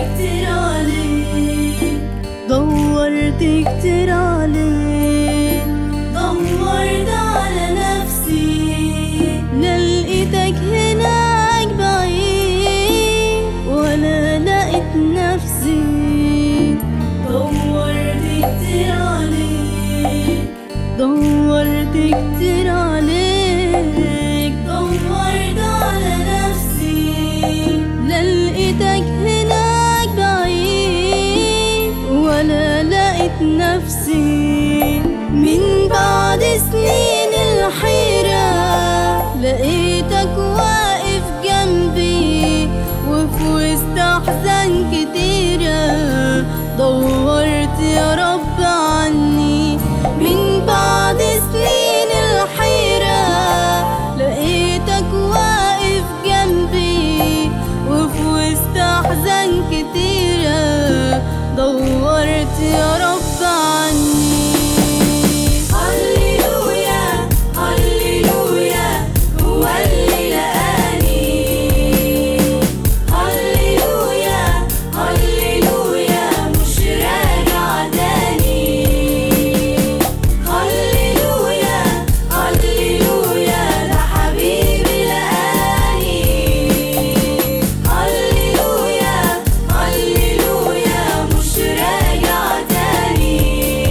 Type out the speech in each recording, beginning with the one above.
كتير عليك، دورت كتير عليك، دورت على نفسي، لا لقيتك هناك بعيد ولا لقيت نفسي. دورت كتير عليك، دورت كتير عليك، دورت على نفسي، لا لقيتك هناك بعيد ولا لقيت نفسي. من بعد سنين الحيرة لقيتك واقف جنبي، وفي وسط أحزان كتيرة دورت يا رب عني. من بعد سنين الحيرة لقيتك واقف جنبي، وفي وسط أحزان كتيرة دورت يا رب عني. هللويا هللويا هو اللي لقاني، هللويا هللويا مش راجع تاني، هللويا هللويا ده حبيبي لقاني، هللويا هللويا مش راجع تاني.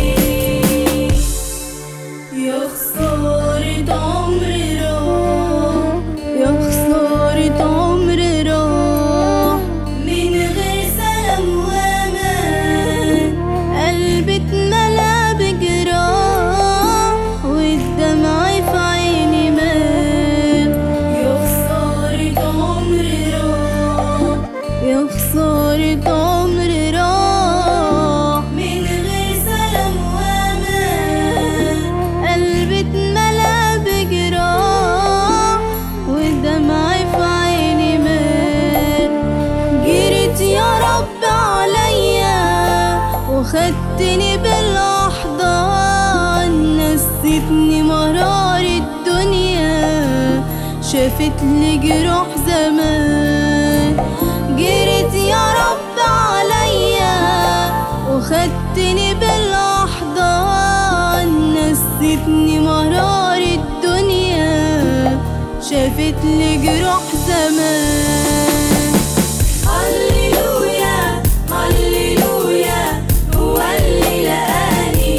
يا خسارة عمري راح، يا خسارة عمري راح، من غير سلام وأمان، قلبي اتملى بجراح والدمع في عيني مال. يا خسارة عمري راح، يا خسارة عمري راح، من غير سلام وأمان، قلبي اتملى بجراح والدمع في عيني مال. جريت يا رب عليا وخدتني بالأحضان، نسيتني مرار الدنيا، شافت لي جروح زمان. جريت يا رب عليا وخدتني بالأحضان، نسيتني مرار الدنيا، شافت لي جروح زمان. هللويا هللويا هو اللي لقاني،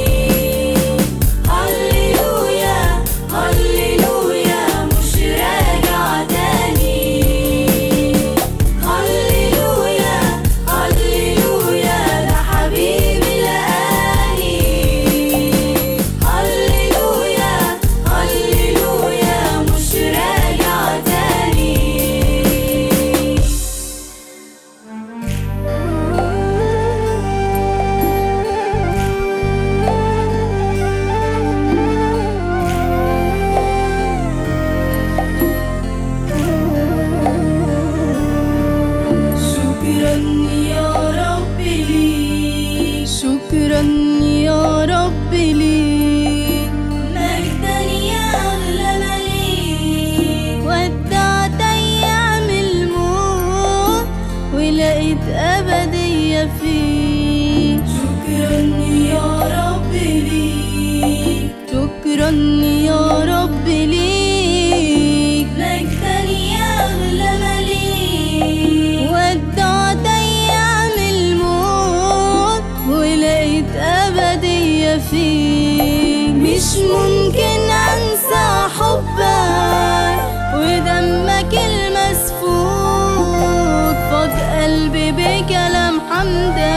هللويا هللويا مش راجع تاني، هللويا هللويا ده حبيبي لقاني، هللويا هللويا مش راجع تاني. شكرا يا رب ليك، شكرا يا رب ليك، مجدا يا أغلى مليك، ودعت أيام الموت ولقيت أبدية فيك. شكرا يا رب ليك، شكرا يا رب ليك، مجدا يا أغلى مليك، ودعت أيام الموت ولقيت أبدية فيك. مش ممكن أنسى حبك ودمك المسفوك، فاض قلبي بكلام حمدك.